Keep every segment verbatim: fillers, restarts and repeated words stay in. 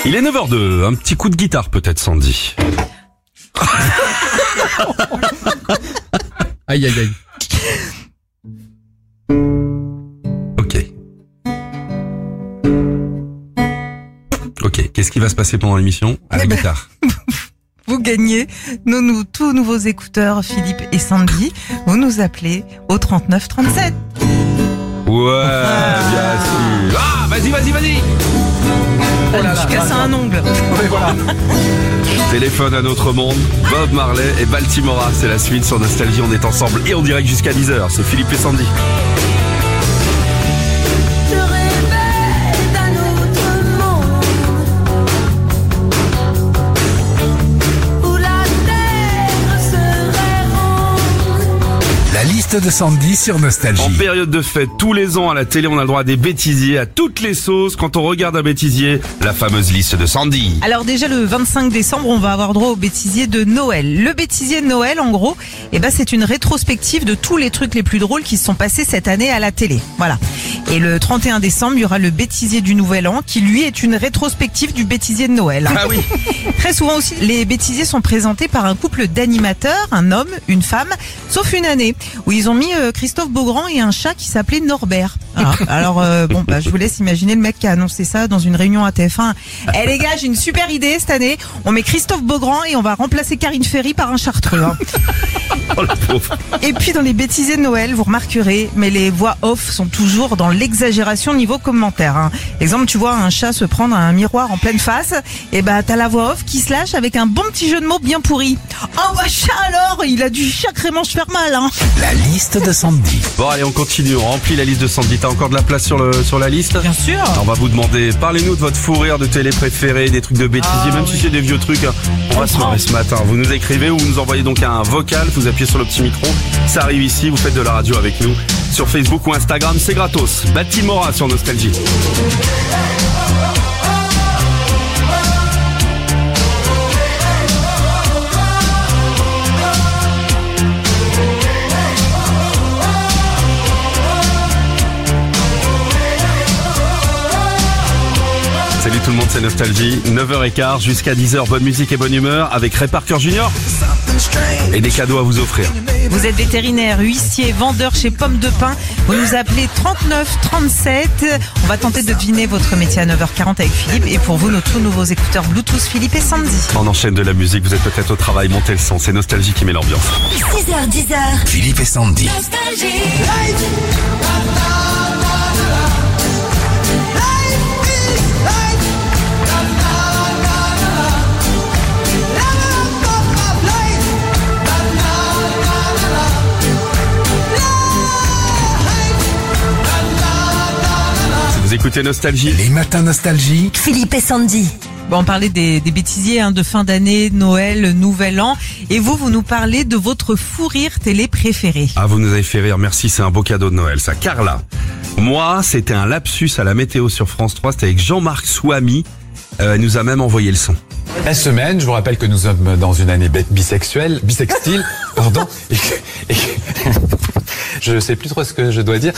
Il est neuf heures deux, un petit coup de guitare peut-être, Sandy. Aïe aïe aïe. Ok. Ok, qu'est-ce qui va se passer pendant l'émission à la Eh ben, guitare? Vous gagnez nos, nos tous nouveaux écouteurs, Philippe et Sandy. Vous nous appelez au trente-neuf trente-sept. Ouais, bien sûr. Ah, vas-y, vas-y, vas-y. Oh là, je casse un ongle. Ouais, voilà. Téléphone à notre monde, Bob Marley et Baltimora, c'est la suite sur Nostalgie, on est ensemble et on direct jusqu'à dix heures, c'est Philippe et Sandy. Je rêvais d'un autre monde où la terre serait ronde. La liste de Sandy sur Nostalgie. En période de fête, tous les ans à la télé, on a le droit à des bêtisiers, à toutes les sauces. Quand on regarde un bêtisier, la fameuse liste de Sandy. Alors déjà le vingt-cinq décembre, on va avoir droit au bêtisier de Noël. Le bêtisier de Noël, en gros, eh ben c'est une rétrospective de tous les trucs les plus drôles qui se sont passés cette année à la télé. Voilà. Et le trente et un décembre, il y aura le bêtisier du Nouvel An, qui lui est une rétrospective du bêtisier de Noël. Ah oui. Très souvent aussi, les bêtisiers sont présentés par un couple d'animateurs, un homme, une femme, sauf une année où ils ont mis euh, Christophe Beaugrand et un chat qui s'appelait Norbert. Ah, alors euh, bon, bah, je vous laisse imaginer le mec qui a annoncé ça dans une réunion à T F un. Eh les gars, j'ai une super idée cette année. On met Christophe Beaugrand et on va remplacer Karine Ferry par un chartreux. Hein. Oh la pauvre. Et puis dans les bêtisiers de Noël, vous remarquerez, mais les voix off sont toujours dans l'exagération niveau commentaire. Hein. Exemple, tu vois un chat se prendre un miroir en pleine face, et bah t'as la voix off qui se lâche avec un bon petit jeu de mots bien pourri. Oh bah chat alors, il a dû sacrément se faire mal. Hein. La liste de Sandy. Bon allez, on continue, on remplit la liste de Sandy. T'as encore de la place sur le sur la liste? Bien sûr. Alors, on va vous demander, parlez-nous de votre fou rire de télé préféré, des trucs de bêtisier, Ah, même oui. si c'est des vieux trucs. Hein. On va se marrer ce matin. Vous nous écrivez ou vous nous envoyez donc un vocal, vous appuyez sur le petit micro, ça arrive ici, vous faites de la radio avec nous. Sur Facebook ou Instagram, c'est gratos. Baltimora sur Nostalgie. Salut tout le monde, c'est Nostalgie. neuf heures quinze jusqu'à dix heures, bonne musique et bonne humeur avec Ray Parker Junior et des cadeaux à vous offrir. Vous êtes vétérinaire, huissier, vendeur chez Pommes de Pin. Vous nous appelez trente-neuf trente-sept. On va tenter de deviner votre métier à neuf heures quarante avec Philippe. Et pour vous, nos tout nouveaux écouteurs Bluetooth Philippe et Sandy. On enchaîne de la musique, vous êtes peut-être au travail, montez le son, c'est Nostalgie qui met l'ambiance. six heures, dix heures. Philippe et Sandy. Nostalgie. Vous écoutez Nostalgie? Les matins Nostalgie. Philippe et Sandy. Bon, on parlait des, des bêtisiers hein, de fin d'année, Noël, Nouvel An. Et vous, vous nous parlez de votre fou rire télé préféré. Ah, vous nous avez fait rire, merci, c'est un beau cadeau de Noël, ça. Carla. Moi, c'était un lapsus à la météo sur France trois, c'était avec Jean-Marc Souamy. Euh, elle nous a même envoyé le son. La semaine, je vous rappelle que nous sommes dans une année bête bisexuelle, bisextile, pardon, et que, et que je sais plus trop ce que je dois dire.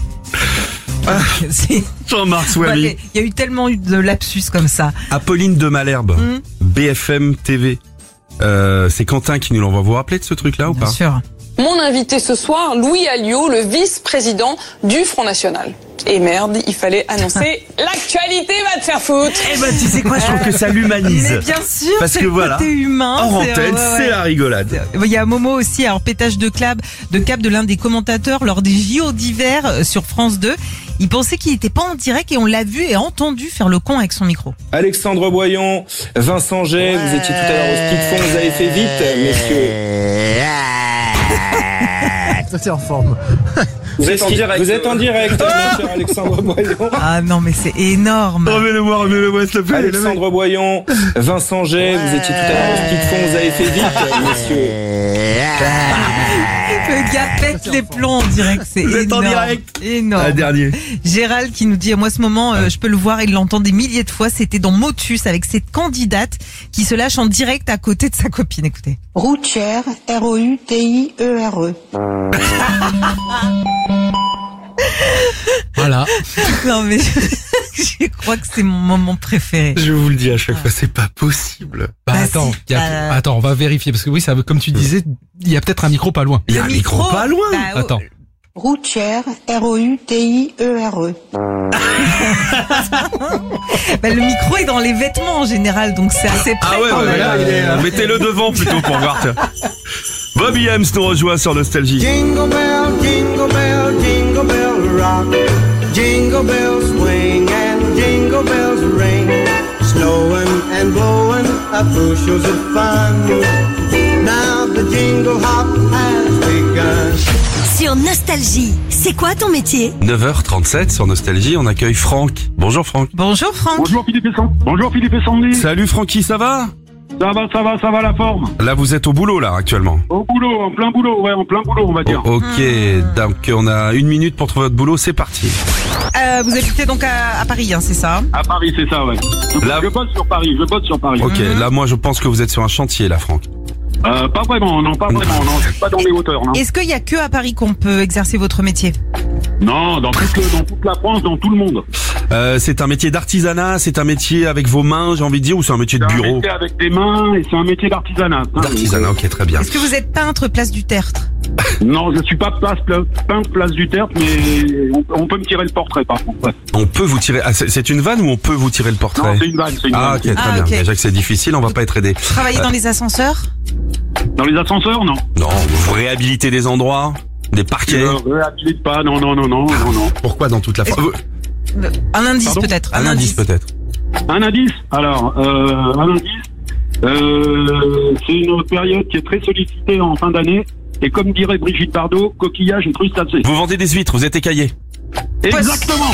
C'est- Jean-Marc Bah, Souamy. Il y a eu tellement eu de lapsus comme ça. Apolline de Malherbe, Mmh. B F M T V. Euh, c'est Quentin qui nous l'envoie. Vous vous rappelez de ce truc-là ou Bien pas? sûr. Mon invité ce soir, Louis Alliot, le vice-président du Front National. Et merde, il fallait annoncer l'actualité va te faire foutre. Eh ben, tu sais quoi, je trouve que ça l'humanise. Mais bien sûr, Parce c'est que le voilà, côté humain. En c'est- antenne, ouais, ouais. c'est la rigolade. Il y a Momo aussi, alors pétage de câble, de câble de l'un des commentateurs lors des J O d'hiver euh, sur France deux. Il pensait qu'il n'était pas en direct et on l'a vu et entendu faire le con avec son micro. Alexandre Boyon, Vincent Gay, vous étiez tout à l'heure au ski de fond, vous avez fait vite, messieurs. Ça c'est en forme. Vous êtes en direct. Vous êtes en direct, mon cher Alexandre Boyon. Ah non mais c'est énorme. Remets-le-moi, remets-le-moi, s'il te plaît. Alexandre Boyon, Vincent Gay, vous étiez tout à l'heure au ski de fond, vous avez fait vite, messieurs. Le gars pète les plombs en direct, c'est Vous êtes en énorme. direct. Énorme. Un dernier. Gérald qui nous dit, moi ce moment, euh, je peux le voir, il l'entend des milliers de fois, c'était dans Motus avec cette candidate qui se lâche en direct à côté de sa copine, écoutez. Routière, R O U T I E R E. Voilà. Non mais j'ai Je crois que c'est mon moment préféré. Je vous le dis à chaque fois, c'est pas possible. Bah, Bah, attends, si, y a- euh, attends, on va vérifier parce que oui, ça, comme tu disais, il y a peut-être un micro pas loin. Il y a un Le micro pas loin. bah, oh, Attends. Routière, R O U T I E R E. bah, le micro est dans les vêtements en général, donc c'est assez près. Ah ouais, quand ouais, même. là, il est, euh, mettez-le devant plutôt pour voir. tiens. Bobby Hems nous rejoint sur Nostalgie. Jingle bell, jingle bell, jingle bell rock. Jingle bells swing and jingle bells ring. Snowing and blowing up bushels of fun. Now the jingle hop has begun. Sur Nostalgie, c'est quoi ton métier? neuf heures trente-sept sur Nostalgie, on accueille Franck. Bonjour Franck. Bonjour Franck. Bonjour Philippe et Sandy. Bonjour Philippe et Sandy. Salut Francky, ça va? Ça va, ça va, ça va la forme. Là vous êtes au boulot là actuellement. Au boulot, en plein boulot, ouais, en plein boulot on va dire. O- ok, donc on a une minute pour trouver votre boulot, c'est parti. Euh, vous habitez donc à, à Paris, hein, c'est ça? À Paris, c'est ça, ouais. Je, Là- je bosse sur Paris, je bosse sur Paris. Ok, là moi je pense que vous êtes sur un chantier là Franck. Euh, pas vraiment, non, pas vraiment, non, je suis pas dans les hauteurs, non. Est-ce qu'il y a que à Paris qu'on peut exercer votre métier? Non, dans toute, le- dans toute la France, dans tout le monde. Euh, c'est un métier d'artisanat, c'est un métier avec vos mains j'ai envie de dire ou c'est un métier de C'est un bureau? métier avec des mains et c'est un métier d'artisanat. hein. D'artisanat, ok très bien. Est-ce que vous êtes peintre place du Tertre? Non, je suis pas place, pla- peintre place du Tertre, mais on, on peut me tirer le portrait par contre. ouais. On peut vous tirer, ah, c'est c'est une vanne ou on peut vous tirer le portrait? Non, c'est une vanne, c'est une Ah vanne. ok très Ah, bien, ok. déjà que c'est difficile on va pas être aidé. Travailler dans les ascenseurs? Dans les ascenseurs, non. Non, vous réhabilitez des endroits, des Je parquets. ne réhabilite pas, non, non, non, non, non, non. Pourquoi dans toute la France? Euh, Un indice Pardon peut-être. Un indice peut-être. Un indice, alors, euh, un indice, euh, c'est une période qui est très sollicitée en fin d'année, et comme dirait Brigitte Bardot, coquillage et crustacés. Vous vendez des huîtres, vous êtes écaillé. Exactement.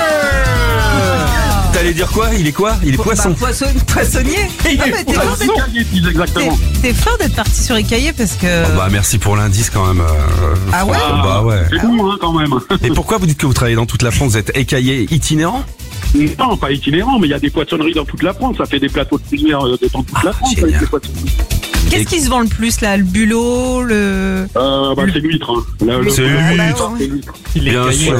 T'allais dire quoi? Il est quoi? Il est poisson. Bah, poisson- poissonnier. Ah, mais t'es fort d'être- Écaillé, disent exactement. t'es- t'es fort d'être parti sur écaillé parce que. Oh, bah merci pour l'indice quand même. euh, Ah ouais Franck. Bah ouais. C'est bon, hein, quand même. Et pourquoi vous dites que vous travaillez dans toute la France? Vous êtes écaillé itinérant? Non, pas itinérant, mais il y a des poissonneries dans toute la France. Ça fait des plateaux de cuisinière euh, dans toute la Ah, France. génial. Avec des poissonneries. Qu'est-ce qui se vend le plus là? Le bulot, le. Euh, bah, c'est l'huître. Hein. La- le- C'est la- l'huître. c'est l'huître. Bien sûr.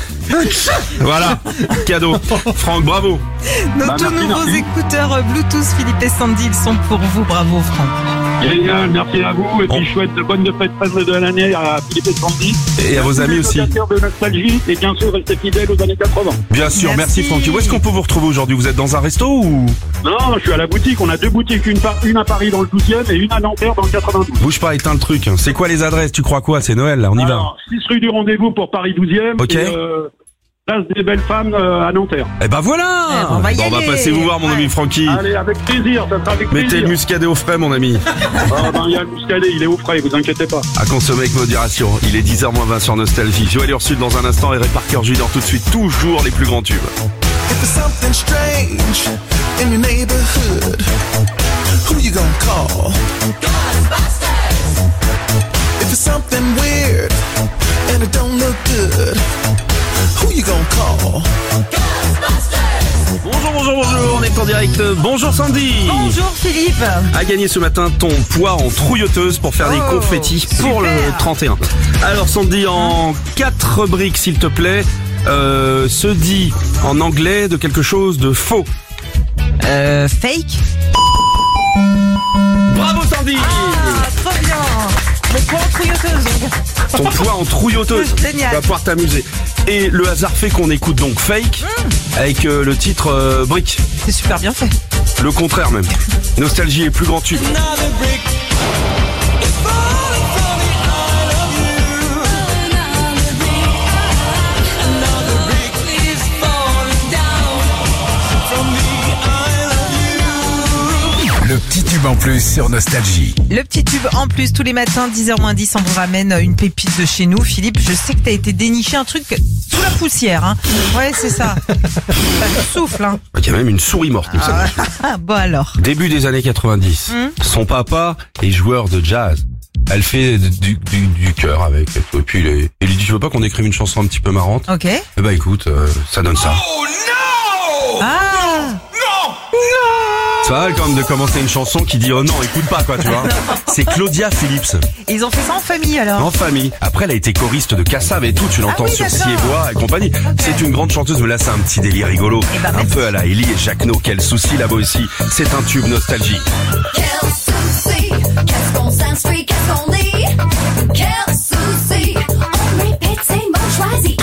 Voilà, cadeau. Franck, bravo. Nos Bah, tout merci, nouveaux merci. écouteurs Bluetooth Philippe et Sandy, ils sont pour vous. Bravo Franck. Génial, merci à vous. Et Bon. puis, je souhaite de bonnes fêtes de l'année à Philippe et Sandy. Et à vos amis aussi. Locataires de Nostalgie. Et bien sûr, restez fidèles aux années quatre-vingts. Bien sûr, merci, Merci. Francky. Où est-ce qu'on peut vous retrouver aujourd'hui? Vous êtes dans un resto ou? Non, je suis à la boutique. On a deux boutiques, une, par- une à Paris dans le douzième et une à Nanterre dans le quatre-vingt-douze. Bouge pas, éteins le truc. C'est quoi les adresses? Tu crois quoi? C'est Noël là, on y va. Alors, six rue du Rendez-vous pour Paris douzième. Ok. Et, euh, place des Belles Femmes euh, à Nanterre. Eh ben voilà. Eh ben, on va y Bon, on va aller. passer vous voir mon Ouais. ami Francky. Allez, avec plaisir, ça sera avec Mettez le plaisir. muscadet au frais mon ami. Ah, ben, il y a le muscadet, il est au frais, vous inquiétez pas. À consommer avec modération. Il est dix heures moins vingt sur Nostalgie. Joël Ursule dans un instant et Ray Parker Junior tout de suite. Toujours les plus grands tubes. If there's something strange in your neighborhood, who you gonna call? Ghostbusters! If it's something weird and it don't look good, who you gonna call? Ghostbusters! Bonjour, bonjour, bonjour. On est en direct. Bonjour Sandy. Bonjour Philippe. A gagné ce matin ton poids en trouilleuse pour faire des Oh, confettis pour le super. trente et un. Alors Sandy, en quatre briques s'il te plaît, euh, se dit en anglais de quelque chose de faux. Euh, fake. Bravo Sandy. Ah, trop bien. Mon poids en trouilleuse. Ton poids en trouilleuse. Génial. Tu vas pouvoir t'amuser. Et le hasard fait qu'on écoute donc Fake avec euh, le titre euh, Brick. C'est super bien fait. Le contraire même. Nostalgie est plus grand tube. Another brick is falling from the eye of you. Another brick is falling down from the eye of you. Le petit tube en plus sur Nostalgie. Le petit tube en plus tous les matins, dix heures moins dix, on vous ramène une pépite de chez nous. Philippe, je sais que t'as été dénicher un truc sous la poussière, hein. Ouais, c'est ça. Pas de souffle, hein. Il y a même une souris morte. il me semble. Ah, bon alors. Début des années quatre-vingt-dix. Son papa est joueur de jazz. Elle fait du, du, du cœur avec. Et tout. Et puis il, est- il lui dit, tu veux pas qu'on écrive une chanson un petit peu marrante? Ok. Eh ben écoute, euh, ça donne ça. Oh no! Ah! No! C'est pas mal quand même de commencer une chanson qui dit oh non, écoute pas quoi, tu vois. C'est Claudia Phillips. Ils ont fait ça en famille alors. En famille. Après, elle a été choriste de Cassav et tout, tu l'entends Ah oui, sur d'accord. Siébois et compagnie. C'est une grande chanteuse, mais là c'est un petit délire rigolo. Eh ben, un merci. peu à la Ellie et Jacquenot, quel souci là-bas aussi. C'est un tube nostalgie. Quel souci, qu'est-ce qu'on s'instruit, qu'est-ce qu'on lit? Quel souci, on répète ces mots choisis.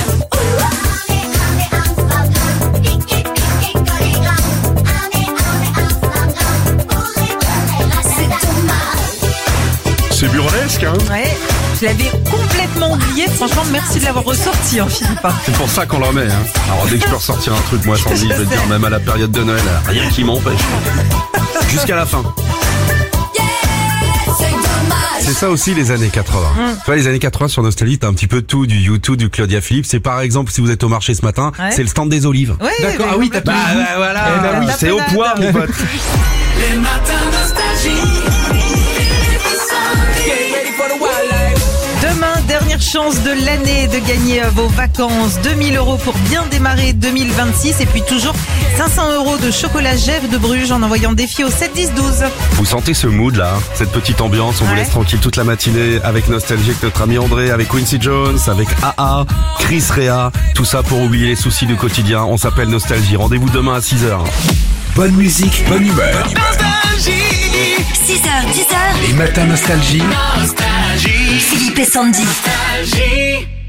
C'est burlesque, hein. Ouais, je l'avais complètement oublié. Franchement, merci de l'avoir ressorti, hein, Philippe. C'est pour ça qu'on le remet, hein. Alors dès que je peux ressortir un truc, moi, Sandy, je vais te dire, même à la période de Noël, rien qui m'empêche. Jusqu'à la fin. C'est ça aussi les années quatre-vingts. Mm. Tu vois, les années quatre-vingts sur Nostalgie, t'as un petit peu tout, du YouTube, du Claudia Phillips. C'est par exemple, si vous êtes au marché ce matin, Ouais. c'est le stand des olives. Ouais, D'accord, mais ah oui, t'as complètement. tout. Bah, bah, voilà, Eh ben oui. c'est au poids, mon pote. Les matins nostalgie. Demain, dernière chance de l'année de gagner euh, vos vacances. deux mille euros pour bien démarrer deux mille vingt-six. Et puis toujours cinq cents euros de chocolat Gève de Bruges en envoyant défi au sept dix douze. Vous sentez ce mood là, cette petite ambiance, on vous Ouais. laisse tranquille toute la matinée avec Nostalgie, avec notre ami André, avec Quincy Jones, avec A A, Chris Rea, tout ça pour oublier les soucis du quotidien. On s'appelle Nostalgie. Rendez-vous demain à six heures. Bonne musique, bonne humeur. six heures, dix heures. Les matins nostalgie. Philippe et Sandy. Nostalgie.